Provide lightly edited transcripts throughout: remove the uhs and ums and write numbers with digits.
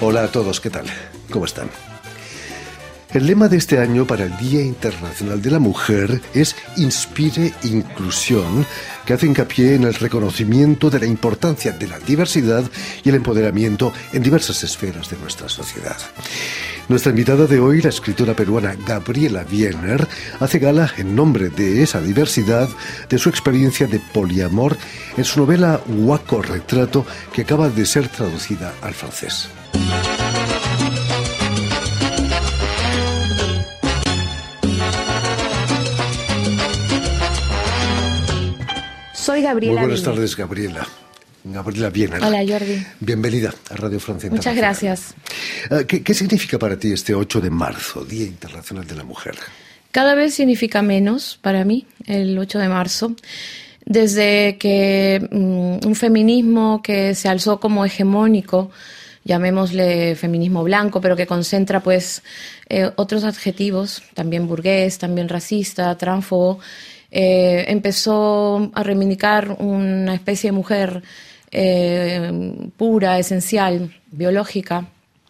Hola a todos, ¿qué tal? ¿Cómo están? El lema de este año para el Día Internacional de la Mujer es Inspire Inclusión, que hace hincapié en el reconocimiento de la importancia de la diversidad y el empoderamiento en diversas esferas de nuestra sociedad. Nuestra invitada de hoy, la escritora peruana Gabriela Wiener, hace gala en nombre de esa diversidad de su experiencia de poliamor en su novela Huaco Retrato, que acaba de ser traducida al francés. Soy Gabriela. Muy buenas tardes, Gabriela. Gabriela Wiener. Hola, Jordi. Bienvenida a Radio Francia Internacional. Muchas gracias. ¿Qué significa para ti este 8 de marzo, Día Internacional de la Mujer? Cada vez significa menos para mí el 8 de marzo. Desde que un feminismo que se alzó como hegemónico, llamémosle feminismo blanco, pero que concentra pues otros adjetivos, también burgués, también racista, transfobo, empezó a reivindicar una especie de mujer pura, esencial, biológica.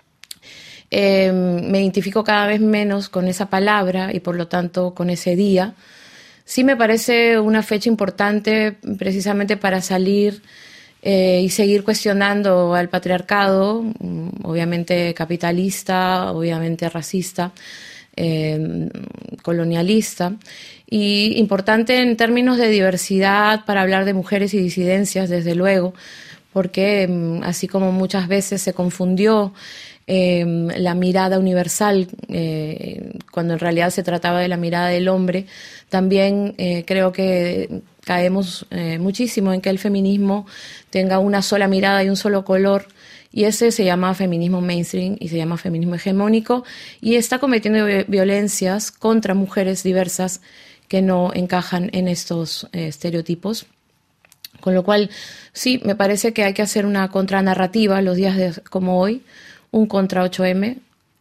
Me identifico cada vez menos con esa palabra y por lo tanto con ese día. Sí me parece una fecha importante precisamente para salir y seguir cuestionando al patriarcado, obviamente capitalista, obviamente racista, colonialista, y importante en términos de diversidad para hablar de mujeres y disidencias, desde luego, porque así como muchas veces se confundió la mirada universal cuando en realidad se trataba de la mirada del hombre, también creo que caemos muchísimo en que el feminismo tenga una sola mirada y un solo color, y ese se llama feminismo mainstream y se llama feminismo hegemónico, y está cometiendo violencias contra mujeres diversas que no encajan en estos estereotipos. Con lo cual, sí, me parece que hay que hacer una contranarrativa los días como hoy, un contra 8M,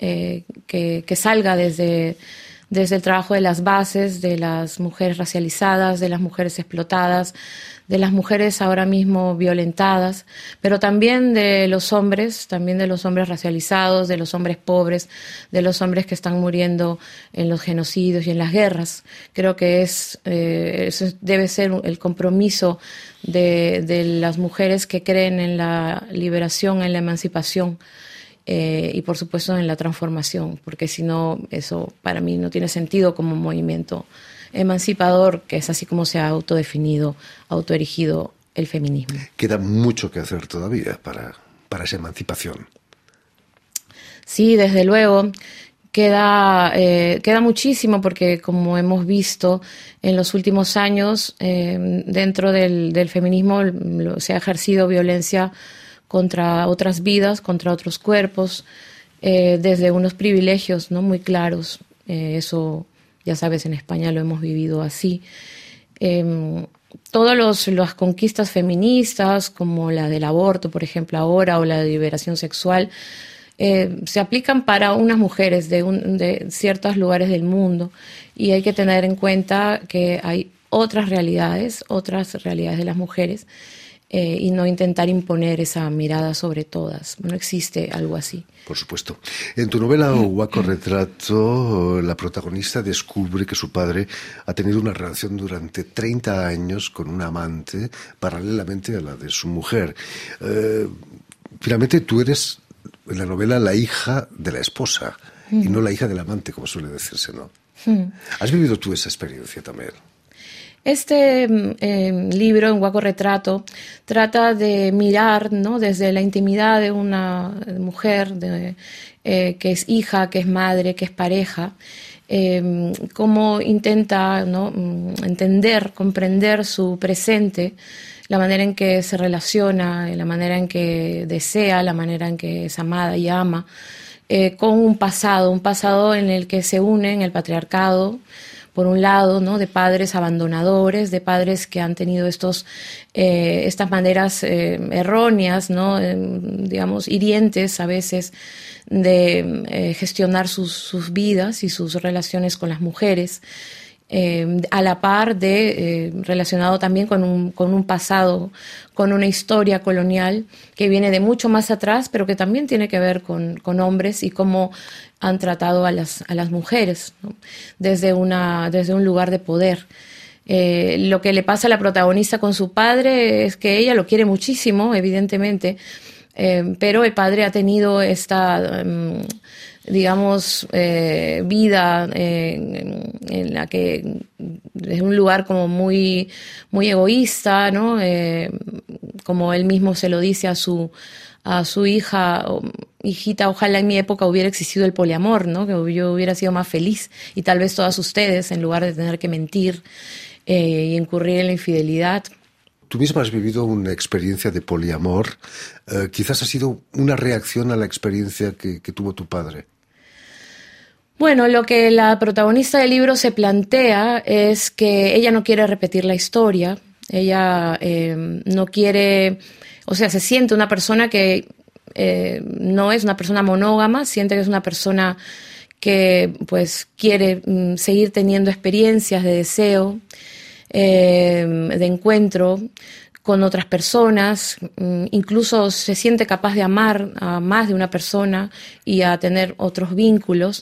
que salga desde el trabajo de las bases, de las mujeres racializadas, de las mujeres explotadas, de las mujeres ahora mismo violentadas, pero también de los hombres racializados, de los hombres pobres, de los hombres que están muriendo en los genocidios y en las guerras. Creo que eso debe ser el compromiso de las mujeres que creen en la liberación, en la emancipación, y por supuesto en la transformación, porque si no, eso para mí no tiene sentido como movimiento emancipador, que es así como se ha autodefinido, autoerigido el feminismo. Queda mucho que hacer todavía para esa emancipación. Sí, desde luego. Queda muchísimo porque, como hemos visto en los últimos años, dentro del feminismo se ha ejercido violencia contra otras vidas, contra otros cuerpos, desde unos privilegios, ¿no?, muy claros. Eso, ya sabes, en España lo hemos vivido así. Todas las conquistas feministas, como la del aborto, por ejemplo, ahora, o la de liberación sexual, se aplican para unas mujeres de ciertos lugares del mundo, y hay que tener en cuenta que hay otras realidades de las mujeres, y no intentar imponer esa mirada sobre todas. No existe algo así. Por supuesto. En tu novela Huaco Retrato, la protagonista descubre que su padre ha tenido una relación durante 30 años con una amante, paralelamente a la de su mujer. Finalmente tú eres, en la novela, la hija de la esposa y no la hija del amante, como suele decirse, ¿no? ¿Has vivido tú esa experiencia también? Este libro, en Huaco Retrato, trata de mirar, ¿no?, desde la intimidad de una mujer que es hija, que es madre, que es pareja, cómo intenta, ¿no?, entender, comprender su presente, la manera en que se relaciona, la manera en que desea, la manera en que es amada y ama, con un pasado en el que se unen el patriarcado, por un lado, ¿no?, de padres abandonadores, de padres que han tenido estas maneras erróneas, ¿no?, digamos, hirientes a veces, de gestionar sus vidas y sus relaciones con las mujeres, a la par de relacionado también con un pasado, con una historia colonial que viene de mucho más atrás, pero que también tiene que ver con hombres y cómo han tratado a las mujeres, ¿no? Desde un lugar de poder. Lo que le pasa a la protagonista con su padre es que ella lo quiere muchísimo, evidentemente, pero el padre ha tenido esta digamos, vida en la que es un lugar como muy, muy egoísta, ¿no? Como él mismo se lo dice a su hija, hijita, ojalá en mi época hubiera existido el poliamor, ¿no? Que yo hubiera sido más feliz y tal vez todas ustedes, en lugar de tener que mentir y incurrir en la infidelidad. Tú misma has vivido una experiencia de poliamor. Quizás ha sido una reacción a la experiencia que tuvo tu padre. Bueno, lo que la protagonista del libro se plantea es que ella no quiere repetir la historia. Ella no quiere, o sea, se siente una persona que no es una persona monógama, siente que es una persona que pues quiere seguir teniendo experiencias de deseo, de encuentro con otras personas, incluso se siente capaz de amar a más de una persona y a tener otros vínculos.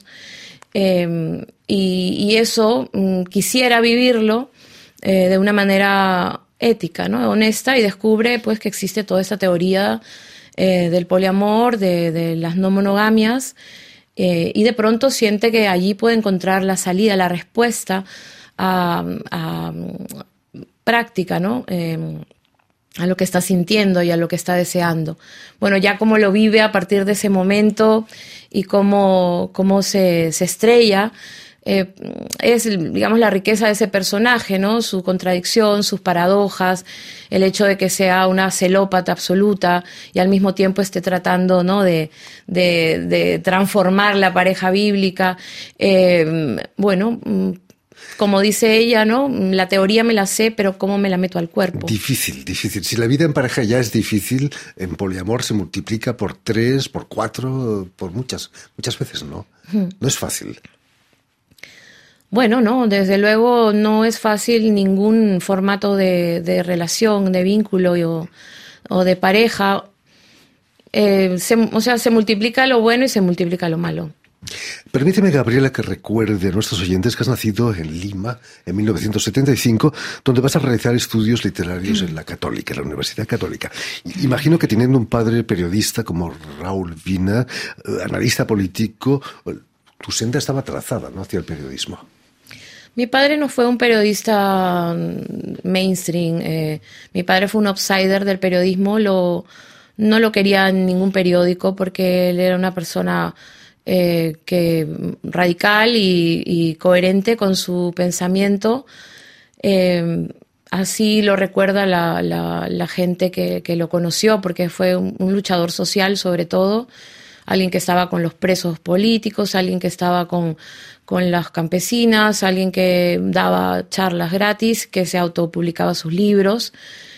Y eso quisiera vivirlo de una manera ética, ¿no? Honesta, y descubre pues que existe toda esta teoría del poliamor, de las no monogamias, y de pronto siente que allí puede encontrar la salida, la respuesta a práctica, ¿no? A lo que está sintiendo y a lo que está deseando. Bueno, ya cómo lo vive a partir de ese momento y cómo se estrella, es, digamos, la riqueza de ese personaje, ¿no? Su contradicción, sus paradojas, el hecho de que sea una celópata absoluta y al mismo tiempo esté tratando, ¿no? de transformar la pareja bíblica. Bueno, como dice ella, ¿no? La teoría me la sé, pero ¿cómo me la meto al cuerpo? Difícil, difícil. Si la vida en pareja ya es difícil, en poliamor se multiplica por 3, por 4, por muchas veces, ¿no? No es fácil. Bueno, no, desde luego no es fácil ningún formato de relación, de vínculo o de pareja. Se multiplica lo bueno y se multiplica lo malo. Permíteme, Gabriela, que recuerde a nuestros oyentes que has nacido en Lima en 1975, donde vas a realizar estudios literarios en la Católica, en la Universidad Católica. Imagino que teniendo un padre periodista como Raúl Vina, analista político, tu senda estaba trazada, ¿no?, hacia el periodismo. Mi padre no fue un periodista mainstream. Mi padre fue un outsider del periodismo. No lo quería en ningún periódico porque él era una persona radical y coherente con su pensamiento. Así lo recuerda la gente que lo conoció, porque fue un luchador social sobre todo, alguien que estaba con los presos políticos, alguien que estaba con las campesinas, alguien que daba charlas gratis, que se autopublicaba sus libros,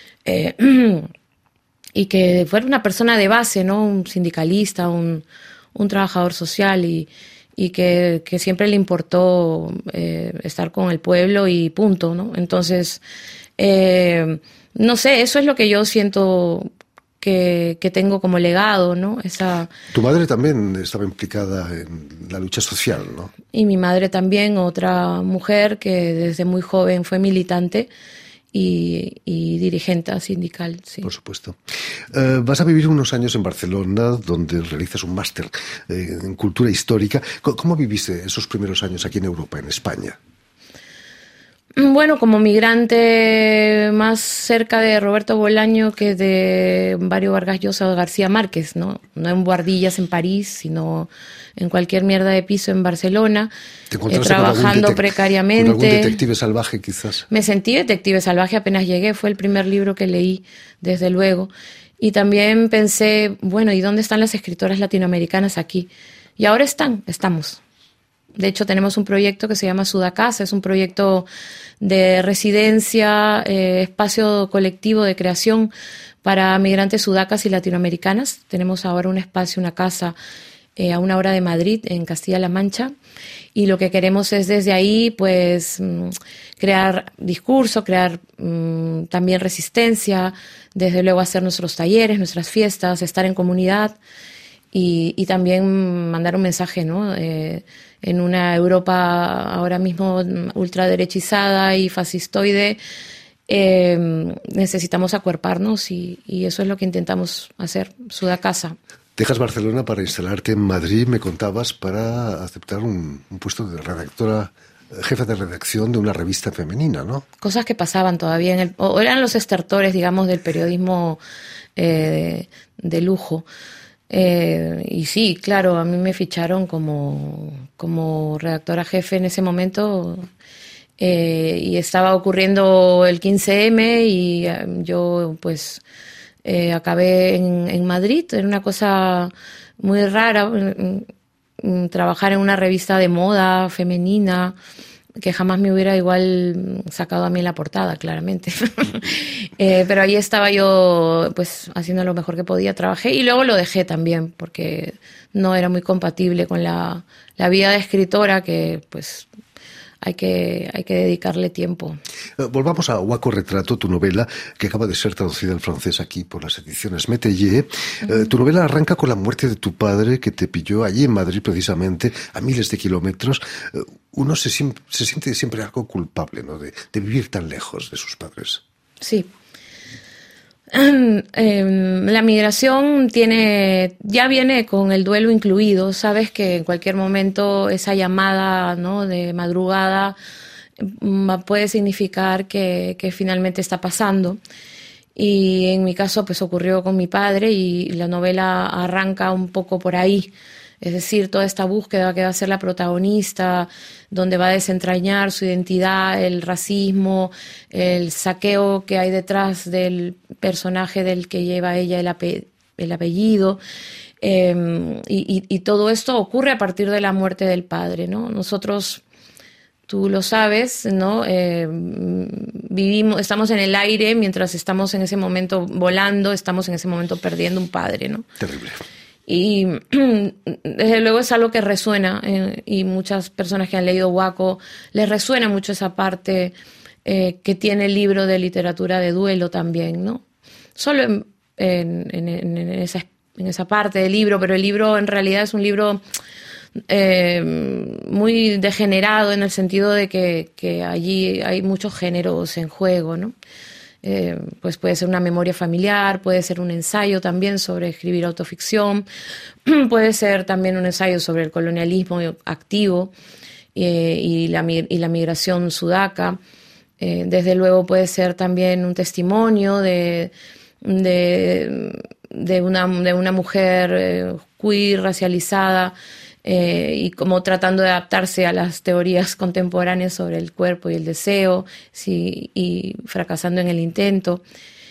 y que fuera una persona de base, ¿no? Un sindicalista, un trabajador social y que siempre le importó estar con el pueblo y punto, ¿no? Entonces, no sé, eso es lo que yo siento que tengo como legado, ¿no? Tu madre también estaba implicada en la lucha social, ¿no? Y mi madre también, otra mujer que desde muy joven fue militante y dirigente sindical, sí. Por supuesto. Vas a vivir unos años en Barcelona, donde realizas un máster en cultura histórica. ¿Cómo viviste esos primeros años aquí en Europa, en España? Bueno, como migrante más cerca de Roberto Bolaño que de Mario Vargas Llosa o García Márquez, ¿no? No en Guardillas en París, sino en cualquier mierda de piso en Barcelona, trabajando precariamente. ¿Con algún detective salvaje, quizás? Me sentí detective salvaje apenas llegué, fue el primer libro que leí, desde luego. Y pensé, bueno, ¿y dónde están las escritoras latinoamericanas aquí? Y ahora estamos. De hecho, tenemos un proyecto que se llama Sudacasa, es un proyecto de residencia, espacio colectivo de creación para migrantes sudacas y latinoamericanas. Tenemos ahora un espacio, una casa a 1 hora de Madrid, en Castilla-La Mancha, y lo que queremos es desde ahí pues crear discurso, crear también resistencia, desde luego hacer nuestros talleres, nuestras fiestas, estar en comunidad y también mandar un mensaje, ¿no? En una Europa ahora mismo ultraderechizada y fascistoide, necesitamos acuerparnos y eso es lo que intentamos hacer, Sudacasa. Dejas Barcelona para instalarte en Madrid, me contabas, para aceptar un puesto de redactora, jefa de redacción de una revista femenina, ¿no? Cosas que pasaban todavía o eran los estertores, digamos, del periodismo de lujo. Y sí, claro, a mí me ficharon como redactora jefe en ese momento, y estaba ocurriendo el 15M y yo pues acabé en Madrid. Era una cosa muy rara, trabajar en una revista de moda femenina, que jamás me hubiera igual sacado a mí la portada, claramente. Pero ahí estaba yo pues haciendo lo mejor que podía, trabajé y luego lo dejé también porque no era muy compatible con la vida de escritora, que pues hay que dedicarle tiempo. Volvamos a Huaco Retrato, tu novela, que acaba de ser traducida al francés aquí por las ediciones Métayer. Tu novela arranca con la muerte de tu padre, que te pilló allí en Madrid precisamente, a miles de kilómetros. Uno se siente siempre algo culpable, ¿no?, de vivir tan lejos de sus padres. Sí. La migración ya viene con el duelo incluido. Sabes que en cualquier momento esa llamada, ¿no?, de madrugada puede significar que finalmente está pasando. Y en mi caso pues ocurrió con mi padre y la novela arranca un poco por ahí. Es decir, toda esta búsqueda que va a ser la protagonista, donde va a desentrañar su identidad, el racismo, el saqueo que hay detrás del personaje del que lleva ella el apellido. Y todo esto ocurre a partir de la muerte del padre, ¿no? Nosotros, tú lo sabes, ¿no? Estamos en el aire mientras estamos en ese momento volando, estamos en ese momento perdiendo un padre, ¿no? Terrible. Y desde luego es algo que resuena, y muchas personas que han leído Huaco les resuena mucho esa parte que tiene el libro de literatura de duelo también, ¿no? Solo en esa parte del libro, pero el libro en realidad es un libro muy degenerado en el sentido de que allí hay muchos géneros en juego, ¿no? Pues puede ser una memoria familiar, puede ser un ensayo también sobre escribir autoficción, puede ser también un ensayo sobre el colonialismo activo y la migración sudaca. Desde luego puede ser también un testimonio de una mujer queer, racializada, y como tratando de adaptarse a las teorías contemporáneas sobre el cuerpo y el deseo, sí, y fracasando en el intento.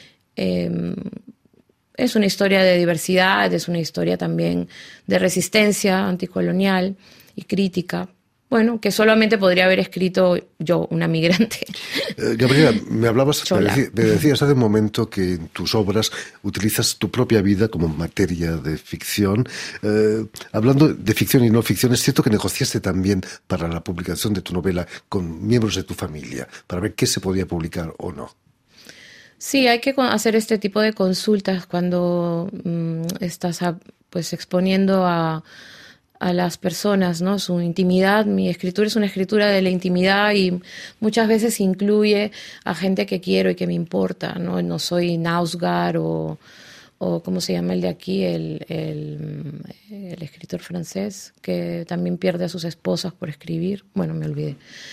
Es una historia de diversidad, es una historia también de resistencia anticolonial y crítica. Bueno, que solamente podría haber escrito yo, una migrante. Gabriela, me decías hace un momento que en tus obras utilizas tu propia vida como materia de ficción. Hablando de ficción y no ficción, es cierto que negociaste también para la publicación de tu novela con miembros de tu familia, para ver qué se podía publicar o no. Sí, hay que hacer este tipo de consultas cuando estás pues exponiendo a las personas, ¿no?, su intimidad. Mi escritura es una escritura de la intimidad y muchas veces incluye a gente que quiero y que me importa, ¿no? No soy Nausgard o ¿cómo se llama el de aquí? El escritor francés que también pierde a sus esposas por escribir. Bueno, me olvidé.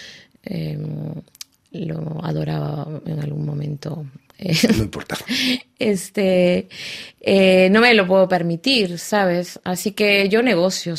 Lo adoraba en algún momento. No importa. No me lo puedo permitir, ¿sabes? Así que yo negocio.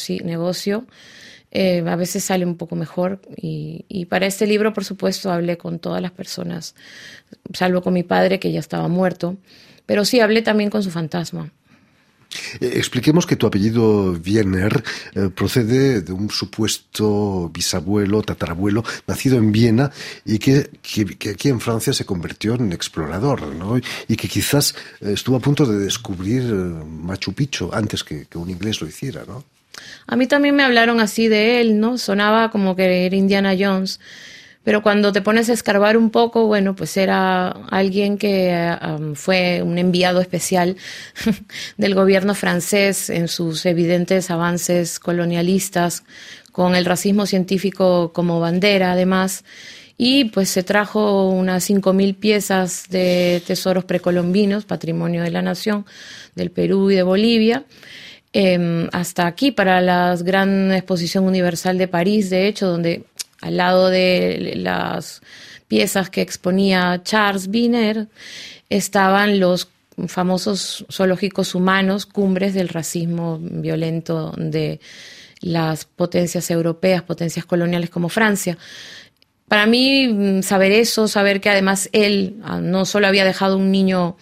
A veces sale un poco mejor y para este libro, por supuesto, hablé con todas las personas, salvo con mi padre, que ya estaba muerto, pero sí hablé también con su fantasma. Expliquemos que tu apellido Wiener procede de un supuesto bisabuelo, tatarabuelo, nacido en Viena y que aquí en Francia se convirtió en explorador, ¿no? Y que quizás estuvo a punto de descubrir Machu Picchu antes que un inglés lo hiciera, ¿no? A mí también me hablaron así de él, ¿no? Sonaba como que era Indiana Jones. Pero cuando te pones a escarbar un poco, bueno, pues era alguien que fue un enviado especial del gobierno francés en sus evidentes avances colonialistas, con el racismo científico como bandera, además. Y pues se trajo unas 5.000 piezas de tesoros precolombinos, patrimonio de la nación, del Perú y de Bolivia, hasta aquí para la Gran Exposición Universal de París, de hecho, donde al lado de las piezas que exponía Charles Wiener estaban los famosos zoológicos humanos, cumbres del racismo violento de las potencias europeas, potencias coloniales como Francia. Para mí, saber eso, saber que además él no solo había dejado un niño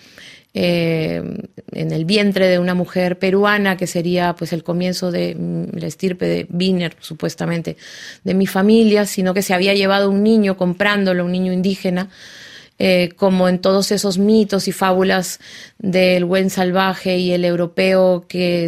en el vientre de una mujer peruana, que sería pues el comienzo de la estirpe de Wiener, supuestamente, de mi familia, sino que se había llevado un niño comprándolo, un niño indígena, como en todos esos mitos y fábulas del buen salvaje y el europeo que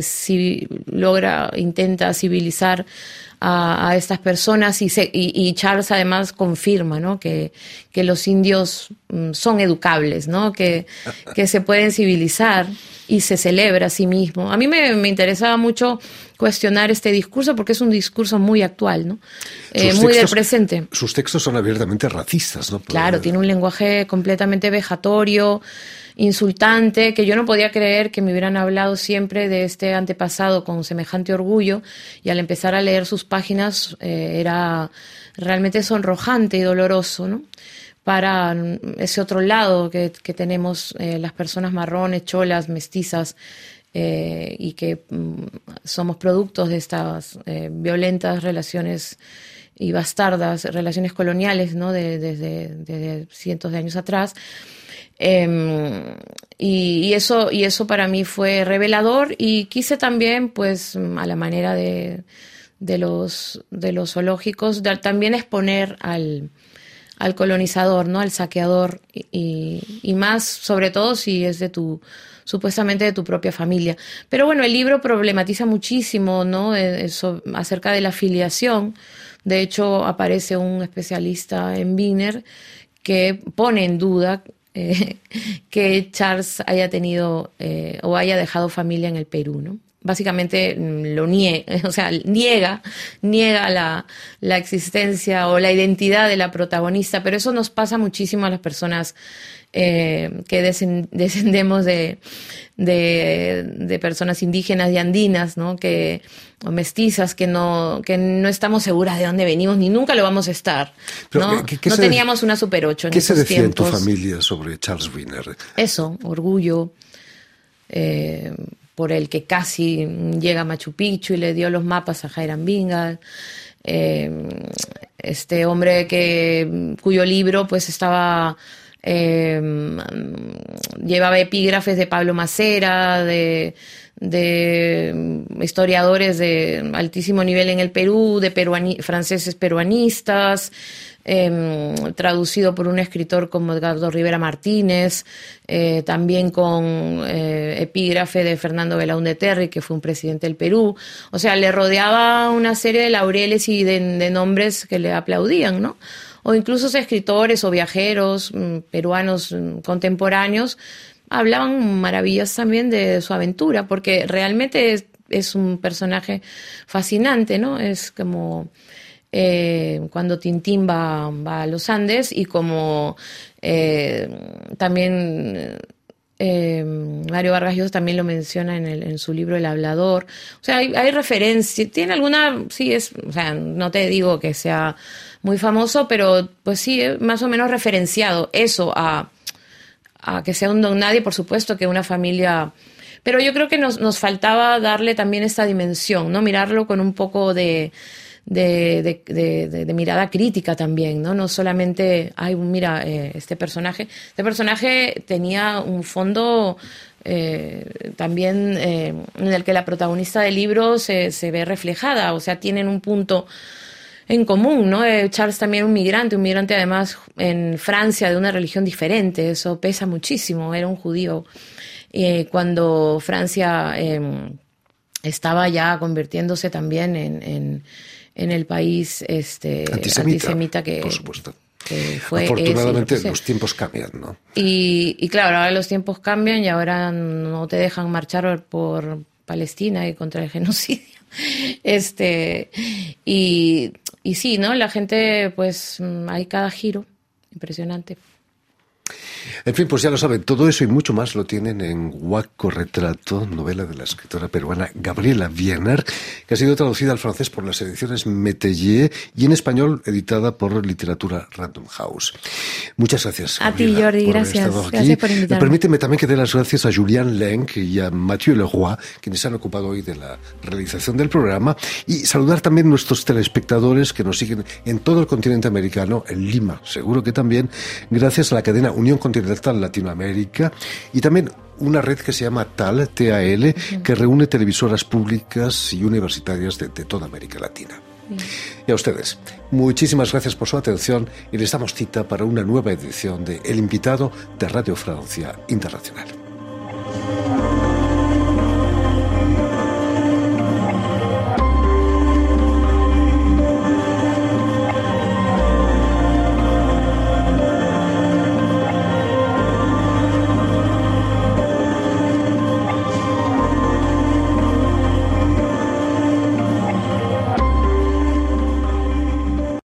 intenta civilizar a estas personas, y Charles además confirma, ¿no?, que los indios son educables, ¿no?, que se pueden civilizar y se celebra a sí mismo. A mí me interesaba mucho cuestionar este discurso porque es un discurso muy actual, ¿no? Muy del presente. Sus textos son abiertamente racistas, ¿no? Claro, tiene un lenguaje completamente vejatorio, insultante, que yo no podía creer que me hubieran hablado siempre de este antepasado con semejante orgullo, y al empezar a leer sus páginas era realmente sonrojante y doloroso, ¿no?, para ese otro lado que tenemos las personas marrones, cholas, mestizas, y que somos productos de estas violentas relaciones y bastardas relaciones coloniales, ¿no?, desde cientos de años atrás. Y eso para mí fue revelador, y quise también, pues, a la manera de los zoológicos, también exponer al colonizador, ¿no?, al saqueador, y más, sobre todo, si es supuestamente de tu propia familia. Pero bueno, el libro problematiza muchísimo, ¿no?, eso, acerca de la filiación. De hecho, aparece un especialista en Wiener que pone en duda que Charles haya tenido o haya dejado familia en el Perú, ¿no? Básicamente niega la existencia o la identidad de la protagonista, pero eso nos pasa muchísimo a las personas que descendemos de personas indígenas y andinas, ¿no?, o mestizas, que no estamos seguras de dónde venimos, ni nunca lo vamos a estar, ¿no? No teníamos una Super 8 en esos tiempos. ¿Qué se decía en tu familia sobre Charles Wiener? Eso, orgullo, por el que casi llega a Machu Picchu y le dio los mapas a Jairam Bingham, este hombre cuyo libro pues estaba llevaba epígrafes de Pablo Macera, de historiadores de altísimo nivel en el Perú, de franceses peruanistas, traducido por un escritor como Edgardo Rivera Martínez, también con epígrafe de Fernando Belaúnde Terry, que fue un presidente del Perú. O sea, le rodeaba una serie de laureles y de nombres que le aplaudían, ¿no? O incluso escritores o viajeros peruanos contemporáneos hablaban maravillas también de su aventura, porque realmente es un personaje fascinante, ¿no? Es como cuando Tintín va a los Andes, y como también Mario Vargas Llosa también lo menciona en su libro El Hablador. O sea, hay referencias, tiene alguna, sí, o sea, no te digo que sea muy famoso, pero pues sí, más o menos referenciado eso a que sea un don nadie, por supuesto que una familia, pero yo creo que nos faltaba darle también esta dimensión, ¿no? Mirarlo con un poco de mirada crítica también, ¿no? No solamente, mira, este personaje tenía un fondo también en el que la protagonista del libro se ve reflejada, o sea, tienen un punto en común, ¿no? Charles también un migrante además en Francia de una religión diferente, eso pesa muchísimo, era un judío. Cuando Francia estaba ya convirtiéndose también en el país antisemita que, por supuesto. Que fue. Afortunadamente los tiempos cambian, ¿no? Y claro, ahora los tiempos cambian y ahora no te dejan marchar por Palestina y contra el genocidio. Y sí, ¿no? La gente, pues hay cada giro impresionante. En fin, pues ya lo saben, todo eso y mucho más lo tienen en Huaco Retrato, novela de la escritora peruana Gabriela Wiener, que ha sido traducida al francés por las ediciones Métayer y en español editada por Literatura Random House. Muchas gracias, Gabriela, a ti, Jordi, gracias. Gracias por invitarme. Permíteme también que dé las gracias a Julian Lenk y a Mathieu Leroy, quienes se han ocupado hoy de la realización del programa, y saludar también a nuestros telespectadores que nos siguen en todo el continente americano, en Lima, seguro que también, gracias a la cadena Unión Continental Latinoamérica y también una red que se llama TAL, TAL, que reúne televisoras públicas y universitarias de toda América Latina. Y a ustedes, muchísimas gracias por su atención y les damos cita para una nueva edición de El Invitado de Radio Francia Internacional.